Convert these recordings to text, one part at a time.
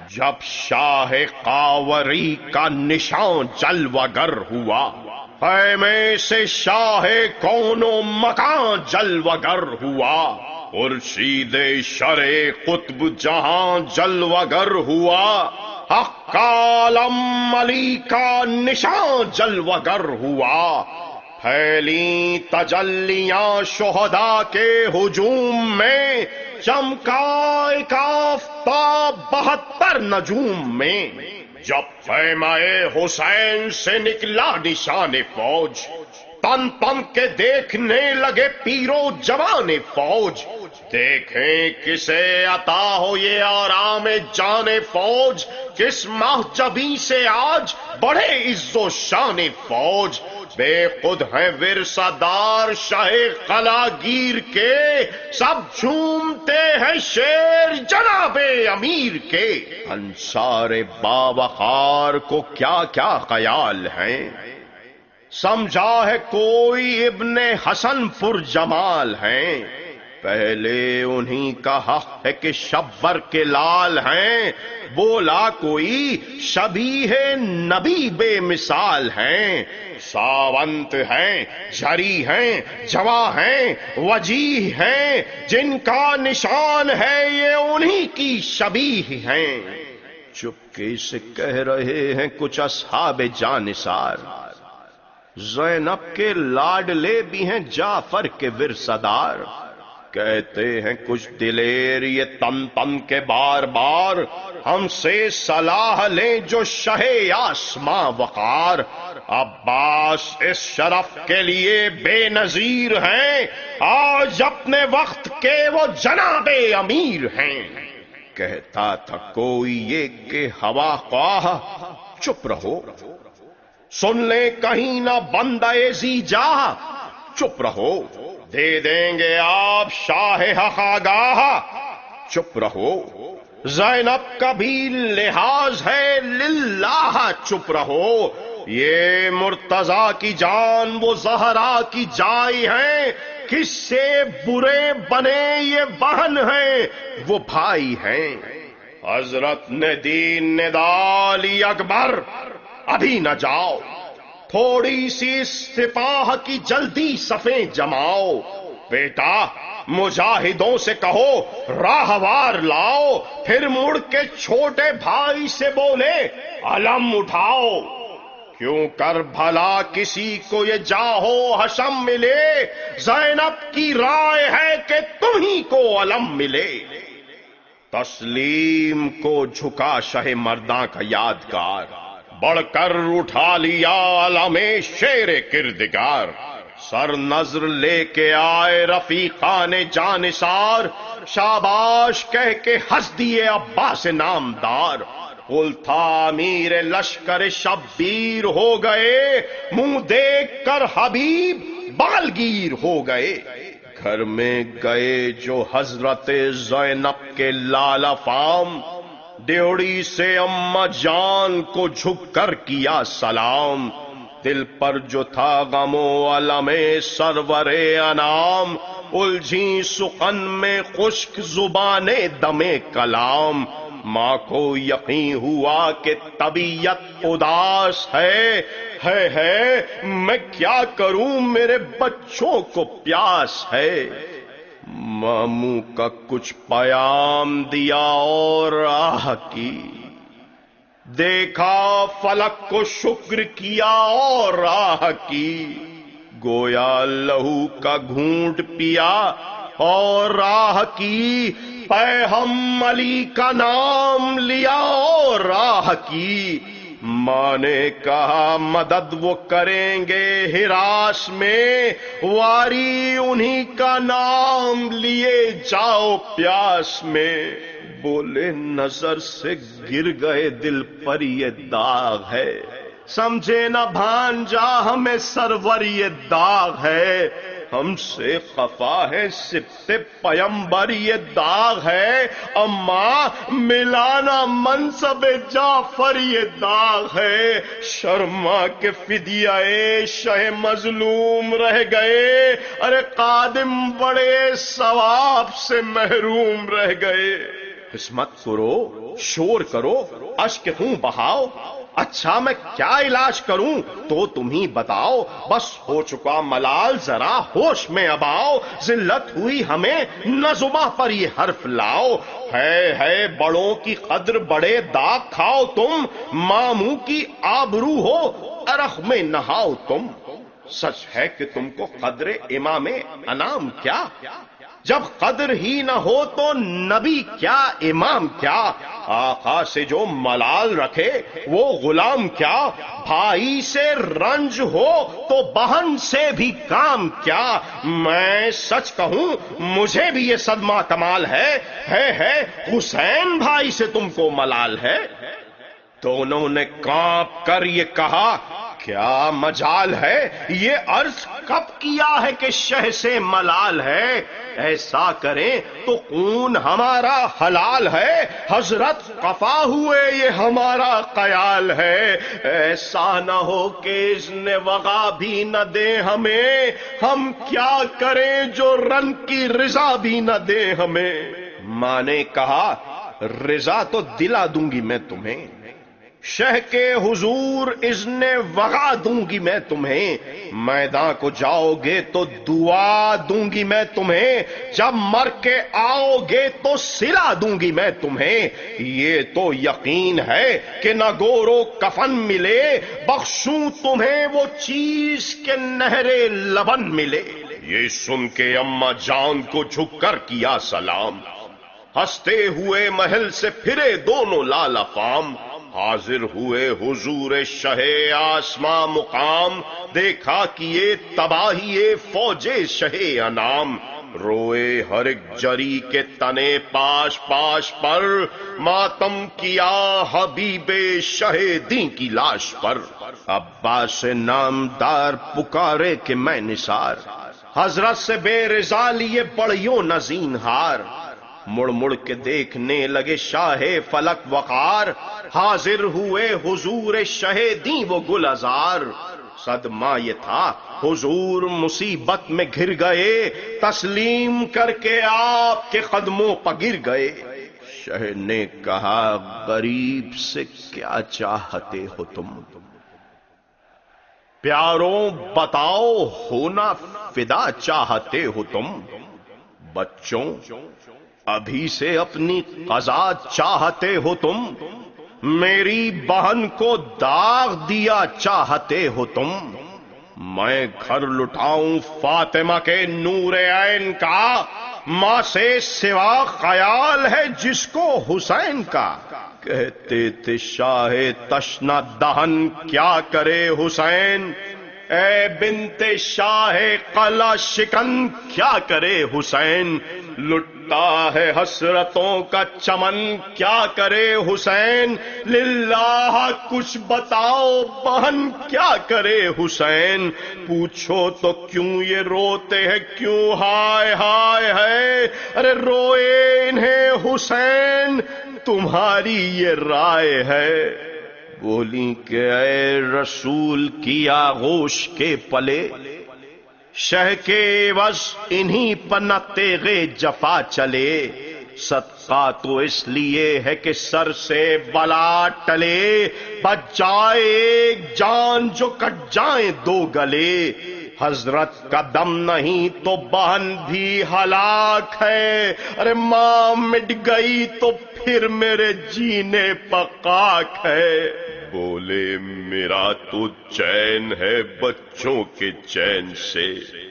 جب شاہ قاوری کا نشان جلوگر ہوا، خیمے سے شاہ کون و مکان جلوگر ہوا، خورشید شرع قطب جہاں جلوگر ہوا، حق کا علم علی کا نشان جلوگر ہوا، پھیلی تجلیاں شہداء کے ہجوم میں، چمکا ایک آفتاب 72 نجوم میں، جب خیمہ حسین سے نکلا نشان فوج، تن تن کے دیکھنے لگے پیرو جوان فوج، دیکھیں کسے عطا ہو یہ آرام جان فوج، کس محجبی سے آج بڑھے عز و شان فوج، بے خود ہیں ورثہ دار شاہ قلاگیر کے، سب جھومتے ہیں شیر جناب امیر کے، انصار باوقار کو کیا کیا خیال ہیں، سمجھا ہے کوئی ابن حسن پر جمال ہیں، پہلے انہی کا حق ہے کہ شبر کے لال ہیں، بولا کوئی شبیہ نبی بے مثال ہیں، ساونت ہیں، جھری ہیں، جوا ہیں، وجیح ہیں، جن کا نشان ہے یہ انہی کی شبیہ ہیں، چپکے سے کہہ رہے ہیں کچھ اصحاب جانثار، زینب کے لاڈلے بھی ہیں جعفر کے ورثہ دار، کہتے ہیں کچھ دلیر یہ تن تن کے بار بار، ہم سے صلاح لیں جو شہ آسماں وقار، عباس اس شرف کے لیے بے نظیر ہیں، آج اپنے وقت کے وہ جناب امیر ہیں، کہتا تھا کوئی یہ کہ ہوا خواہ چپ رہو، سن لیں کہیں نہ بندہ زی جا، چپ رہو، دے دیں گے آپ شاہ حق آگاہ، چپ رہو، زینب کا بھی لحاظ ہے للہ، چپ رہو، یہ مرتضی کی جان وہ زہرا کی جائی ہیں، کس سے برے بنے یہ بہن ہیں وہ بھائی ہیں، حضرت نے دین ندا علی اکبر ابھی نہ جاؤ، تھوڑی سی سپاہ کی جلدی صفیں جماؤ، بیٹا مجاہدوں سے کہو راہوار لاؤ، پھر مڑ کے چھوٹے بھائی سے بولے علم اٹھاؤ، کیوں کر بھلا کسی کو یہ جاہو حشم ملے، زینب کی رائے ہے کہ تمہیں کو علم ملے، تسلیم کو جھکا شہ مرداں کا یادگار، بڑھ کر اٹھا لیا علم شیر کردگار، سر نظر لے کے آئے رفیقان جانثار، شاباش کہہ کے ہنس دیے عباس نامدار، قل تھا امیر لشکر شبیر ہو گئے، منہ دیکھ کر حبیب بالگیر ہو گئے، گھر میں گئے جو حضرت زینب کے لالا فام، ڈیوڑی سے اماں جان کو جھک کر کیا سلام، دل پر جو تھا غم و علم سرور انام، الجھی سخن میں خشک زبان دم کلام، ماں کو یقین ہوا کہ طبیعت اداس ہے، میں کیا کروں میرے بچوں کو پیاس ہے، ماموں کا کچھ پیام دیا اور راہ کی، دیکھا فلک کو شکر کیا اور راہ کی، گویا لہو کا گھونٹ پیا اور راہ کی، پے ہم علی کا نام لیا اور راہ کی، ماں نے کہا مدد وہ کریں گے ہراس میں، واری انہی کا نام لیے جاؤ پیاس میں، بولے نظر سے گر گئے دل پر یہ داغ ہے، سمجھے نہ بھانجا ہمیں سرور یہ داغ ہے، ہم سے خفا ہے سبت پیمبر یہ داغ ہے، اماں ملانا منصب جعفر یہ داغ ہے، شرما کے فدیہ شہ مظلوم رہ گئے، ارے قادم بڑے ثواب سے محروم رہ گئے، قسمت کرو، شور کرو، اشک خوں بہاؤ، اچھا میں کیا علاج کروں تو تم ہی بتاؤ، بس ہو چکا ملال ذرا ہوش میں اب آؤ، ذلت ہوئی ہمیں نہ زباں پر یہ حرف لاؤ، ہے بڑوں کی قدر بڑے داغ کھاؤ تم، ماموں کی آبرو ہو عرق میں نہاؤ تم، سچ ہے کہ تم کو قدر امام انام کیا، جب قدر ہی نہ ہو تو نبی کیا امام کیا، آقا سے جو ملال رکھے وہ غلام کیا، بھائی سے رنج ہو تو بہن سے بھی کام کیا، میں سچ کہوں مجھے بھی یہ صدمہ کمال ہے حسین بھائی سے تم کو ملال ہے، دونوں نے کانپ کر یہ کہا کیا مجال ہے، یہ عرض کب کیا ہے کہ شہ سے ملال ہے، ایسا کریں تو خون ہمارا حلال ہے، حضرت قفا ہوئے یہ ہمارا خیال ہے، ایسا نہ ہو کہ اذن وغا بھی نہ دے ہمیں، ہم کیا کریں جو رن کی رضا بھی نہ دے ہمیں، ماں نے کہا رضا تو دلا دوں گی میں تمہیں، شہ کے حضور اذن وغا دوں گی میں تمہیں، میدان کو جاؤ گے تو دعا دوں گی میں تمہیں، جب مر کے آؤ گے تو صلہ دوں گی میں تمہیں، یہ تو یقین ہے کہ نہ گورو کفن ملے، بخشوں تمہیں وہ چیز کہ نہر لبن ملے، یہ سن کے اماں جان کو جھک کر کیا سلام، ہنستے ہوئے محل سے پھرے دونوں لال افام، حاضر ہوئے حضور شہ آسماں مقام، دیکھا کہ یہ تباہی فوج شہ انام، روئے ہر ایک جری کے تنے پاش پاش پر، ماتم کیا حبیب شہ دین کی لاش پر، عباس نامدار پکارے کہ میں نثار، حضرت سے بے رضا لیے بڑیوں نزین ہار، مڑ مڑ کے دیکھنے لگے شاہ فلک وقار، حاضر ہوئے حضور شہیدی وہ گل ازار، صدمہ یہ تھا حضور مصیبت میں گھر گئے، تسلیم کر کے آپ کے قدموں پر گر گئے، شہ نے کہا غریب سے کیا چاہتے ہو تم، پیاروں بتاؤ ہونا فدا چاہتے ہو تم، بچوں ابھی سے اپنی قضا چاہتے ہو تم، میری بہن کو داغ دیا چاہتے ہو تم، میں گھر لٹاؤں فاطمہ کے نور عین کا، ماں سے سوا خیال ہے جس کو حسین کا، کہتے تھے شاہ تشنا دہن کیا کرے حسین، اے بنت شاہ قلعہ شکن کیا کرے حسین، لٹتا ہے حسرتوں کا چمن کیا کرے حسین، للہ کچھ بتاؤ بہن کیا کرے حسین، پوچھو تو کیوں یہ روتے ہیں کیوں ہائے ہائے ہے، ارے روئے انہیں حسین تمہاری یہ رائے ہے، بولی کہ اے رسول کی آغوش کے پلے، شہ کے عوض انہی پر نہ تیغ جفا چلے، صدقہ تو اس لیے ہے کہ سر سے بلا ٹلے، بچ جائے ایک جان جو کٹ جائیں دو گلے، حضرت کا دم نہیں تو بہن بھی ہلاک ہے، ارے ماں مٹ گئی تو پھر میرے جینے پکاک ہے، بولے میرا تو چین ہے بچوں کے چین سے،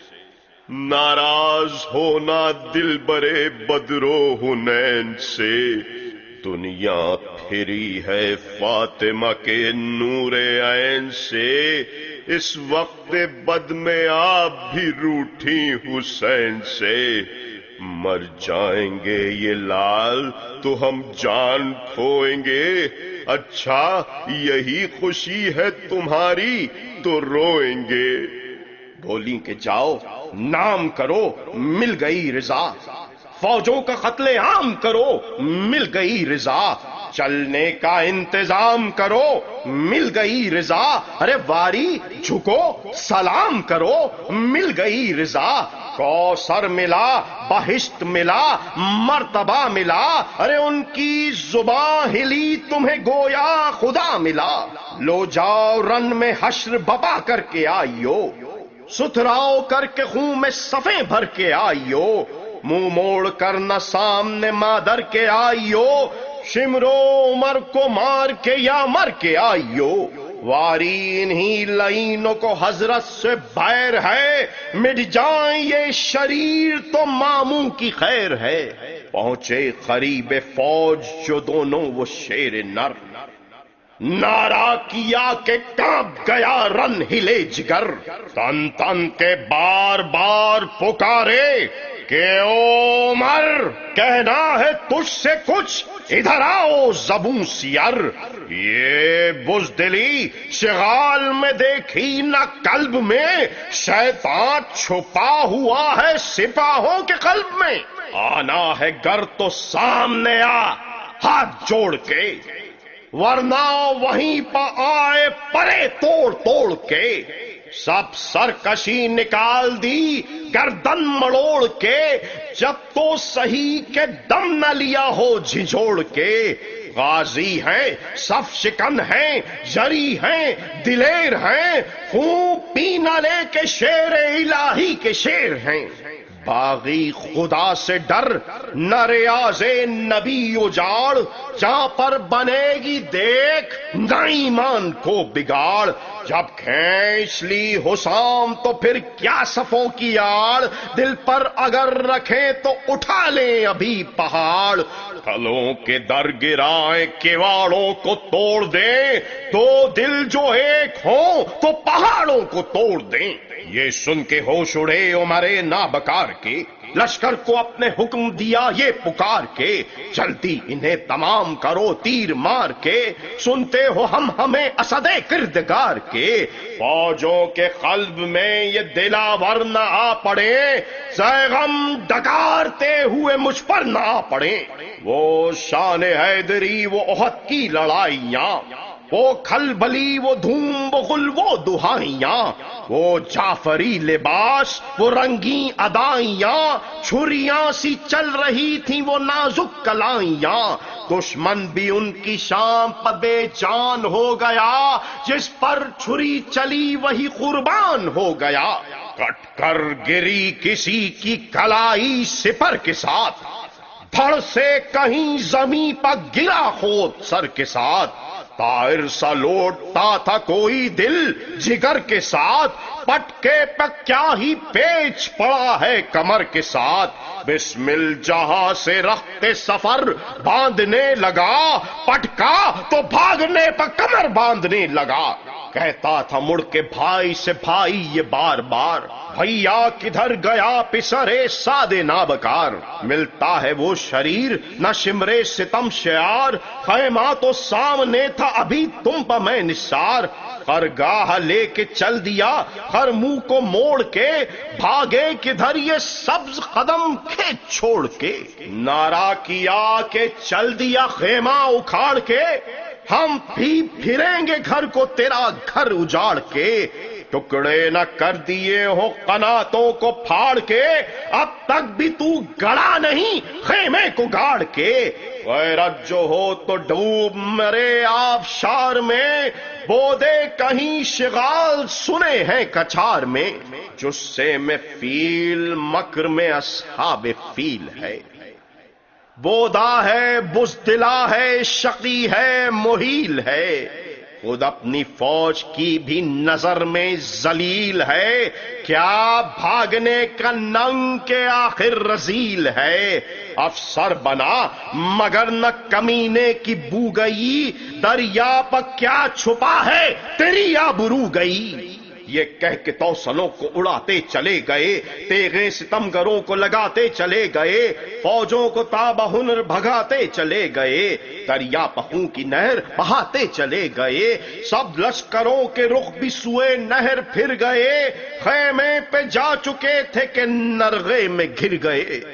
ناراض ہونا دل برے بدرو حنین سے، دنیا پھری ہے فاطمہ کے نور عین سے، اس وقت بد میں آپ بھی روٹھی حسین سے، مر جائیں گے یہ لال تو ہم جان کھوئیں گے، اچھا یہی خوشی ہے تمہاری تو روئیں گے، بولی کہ جاؤ نام کرو مل گئی رضا، فوجوں کا قتل عام کرو مل گئی رضا، چلنے کا انتظام کرو مل گئی رضا، ارے واری جھکو سلام کرو مل گئی رضا، کوثر ملا بہشت ملا مرتبہ ملا، ارے ان کی زباں ہلی تمہیں گویا خدا ملا، لو جاؤ رن میں حشر بپا کر کے آئیو، ستھراؤ کر کے خون میں صفیں بھر کے آئیو، منہ موڑ کر نہ سامنے مادر کے آئیو، شمرو عمر کو مار کے یا مر کے آئیو، واری انہی لعینوں کو حضرت سے بیر ہے، مٹ جائیں یہ شریر تو ماموں کی خیر ہے، پہنچے قریب فوج جو دونوں وہ شیر نر، نعرہ کیا کہ کانپ گیا رن ہلے جگر، تن تن کے بار بار پکارے کہ او عمر کہنا ہے تجھ سے کچھ ادھر آؤ زبوں سیر، یہ بزدلی شغال میں دیکھی نہ قلب میں، شیطان چھپا ہوا ہے سپاہوں کے قلب میں، آنا ہے گر تو سامنے آ ہاتھ جوڑ کے، ورنہ وہیں پہ آئے پرے توڑ توڑ کے، سب سرکشی نکال دی گردن مڑوڑ کے، جب تو صحیح کے دم نہ لیا ہو جھنجھوڑ کے، غازی ہیں صف شکن ہیں جری ہیں دلیر ہیں، خون پی نہ لے کے شیر الہی کے شیر ہیں، باغی خدا سے ڈر نہ ریاض نبی اجاڑ، جہاں پر بنے گی دیکھ نہ ایمان کو بگاڑ، جب کھینچ لی حسام تو پھر کیا صفوں کی آڑ، دل پر اگر رکھیں تو اٹھا لیں ابھی پہاڑ، کھلوں کے در گرائیں کواڑوں کو توڑ دیں، دو دل جو ایک ہوں تو پہاڑوں کو توڑ دیں، یہ سن کے ہوش اڑے عمر نابکار کے، لشکر کو اپنے حکم دیا یہ پکار کے، جلدی انہیں تمام کرو تیر مار کے، سنتے ہو ہم ہمیں اسد کردگار کے، فوجوں کے قلب میں یہ دلاور نہ آ پڑے، زیغم ڈکارتے ہوئے مجھ پر نہ آ پڑے، وہ شان حیدری وہ احد کی لڑائیاں، وہ کھلبلی وہ دھوم بغل وہ دہائیاں، وہ جعفری لباس وہ رنگیں ادائیاں، چھریاں سی چل رہی تھیں وہ نازک کلائیاں، دشمن بھی ان کی شام پر بے جان ہو گیا، جس پر چھری چلی وہی قربان ہو گیا، کٹ کر گری کسی کی کلائی سپر کے ساتھ، دھڑ سے کہیں زمین پر گرا خود سر کے ساتھ، طائر سا لوٹتا تھا کوئی دل جگر کے ساتھ، پٹکے پہ کیا ہی پیچ پڑا ہے کمر کے ساتھ، بسمل جہاں سے رخت سفر باندھنے لگا، پٹکا تو بھاگنے پہ کمر باندھنے لگا، کہتا تھا مڑ کے بھائی سے بھائی یہ بار بار، بھیا کدھر گیا پسرے سادے نابکار، ملتا ہے وہ شریر نہ شمرے ستم شعار، خیمہ تو سامنے تھا ابھی تم پہ میں نثار، خرگاہ لے کے چل دیا ہر منہ کو موڑ کے، بھاگے کدھر یہ سبز قدم کھینچ چھوڑ کے، نعرہ کیا کہ چل دیا خیمہ اکھاڑ کے، ہم بھی پھریں گے گھر کو تیرا گھر اجاڑ کے، ٹکڑے نہ کر دیے ہو قناتوں کو پھاڑ کے، اب تک بھی تو گڑا نہیں خیمے کو گاڑ کے، غیرت جو ہو تو ڈوب مرے آبشار میں، بودے کہیں شغال سنے ہیں کچھار میں، جسے میں فیل مکر میں اصحاب فیل ہے، بودا ہے بزدلا ہے شقی ہے محیل ہے، خود اپنی فوج کی بھی نظر میں ذلیل ہے، کیا بھاگنے کا ننگ کے آخر رذیل ہے، افسر بنا مگر نہ کمینے کی بو گئی، دریا پر کیا چھپا ہے تیری آبرو گئی، یہ کہہ کے توسنوں کو اڑاتے چلے گئے، تیغیں ستمگروں کو لگاتے چلے گئے، فوجوں کو تابہ ہنر بھگاتے چلے گئے، دریا پہوں کی نہر بہاتے چلے گئے، سب لشکروں کے رخ بھی سوئے نہر پھر گئے، خیمے پہ جا چکے تھے کہ نرغے میں گر گئے،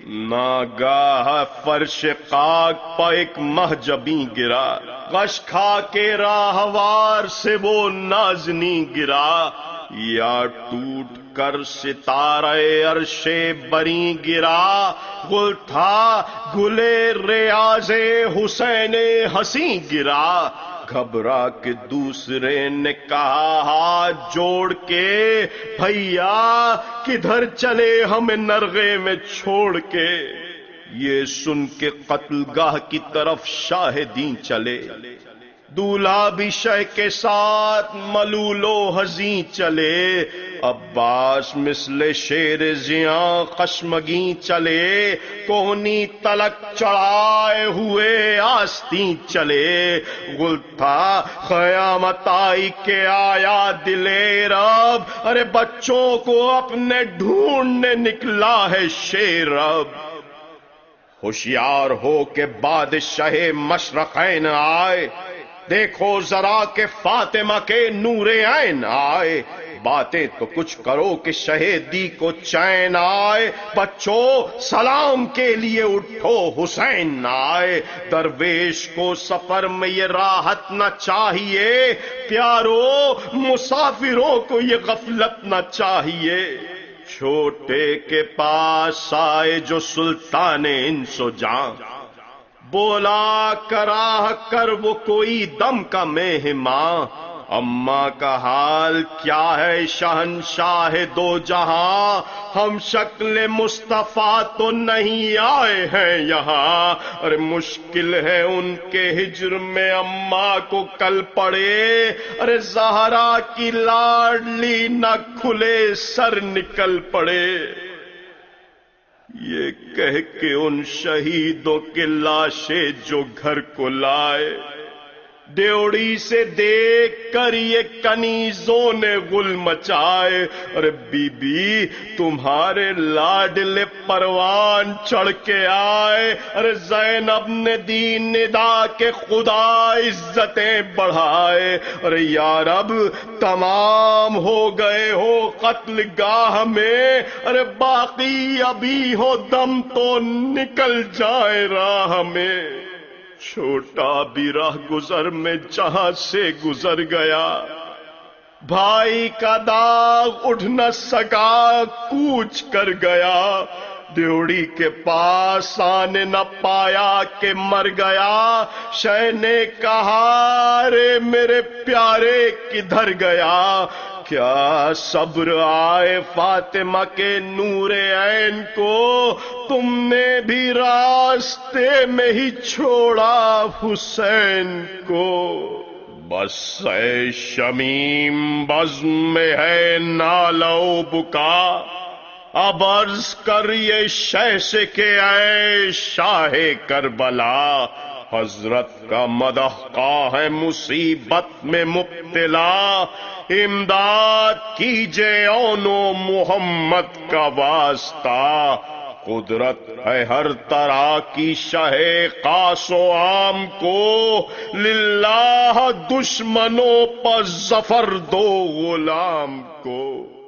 ناگاہ فرش خاک پا ایک مہجبی گرا، غش کھا کے راہوار سے وہ نازنی گرا، یا ٹوٹ کر ستارہ عرش بری گرا، گل تھا گلے ریاض حسین ہنسی گرا، گھبرا کے دوسرے نے کہا ہاتھ جوڑ کے، بھیا کدھر چلے ہمیں نرغے میں چھوڑ کے، یہ سن کے قتل گاہ کی طرف شاہدین چلے، دولہا بھی شہ کے ساتھ ملول و حزین چلے، عباس مثل شیر زیاں خشمگیں چلے، کوہنی تلک چڑھائے ہوئے آستین چلے، گل تھا قیامت آئی کہ آیا دلے رب، ارے بچوں کو اپنے ڈھونڈنے نکلا ہے شیر اب، ہوشیار ہو کے بادشاہ مشرقین آئے، دیکھو ذرا کہ فاطمہ کے نور عین آئے، باتیں تو کچھ کرو کہ شہیدی کو چین آئے، بچوں سلام کے لیے اٹھو حسین آئے، درویش کو سفر میں یہ راحت نہ چاہیے، پیارو مسافروں کو یہ غفلت نہ چاہیے، چھوٹے کے پاس آئے جو سلطان انس و جاں، بولا کراہ کر وہ کوئی دم کا مہماں، اماں کا حال کیا ہے شہنشاہ دو جہاں، ہم شکل مصطفیٰ تو نہیں آئے ہیں یہاں، اور مشکل ہے ان کے ہجر میں اماں کو کل پڑے، ارے زہرا کی لاڈلی نہ کھلے سر نکل پڑے، یہ کہہ کے ان شہیدوں کے لاشیں جو گھر کو لائے، ڈیوڑی سے دیکھ کر یہ کنیزوں نے غل مچائے، ارے بی بی تمہارے لاڈلے پروان چڑھ کے آئے، ارے زینب نے دی ندا کے خدا عزتیں بڑھائے، ارے یا رب تمام ہو گئے ہو قتل گاہ میں، ارے باقی ابھی ہو دم تو نکل جائے راہ میں، چھوٹا بھی راہ گزر میں جہاں سے گزر گیا، بھائی کا داغ اٹھ نہ سکا کوچ کر گیا، ڈیوڑی کے پاس آنے نہ پایا کہ مر گیا، شہ نے کہا رے میرے پیارے کدھر گیا، کیا صبر آئے فاطمہ کے نور عین کو، تم نے بھی راستے میں ہی چھوڑا حسین کو، بس اے شمیم بزم میں ہے نالو بکا، اب عرض کر یہ شہ سے کہ اے شاہ کربلا، حضرت کا مدح کا ہے مصیبت میں مبتلا، امداد کیجے اون و محمد کا واسطہ، قدرت ہے ہر طرح کی شہ خاص و عام کو، للہ دشمنوں پر ظفر دو غلام کو۔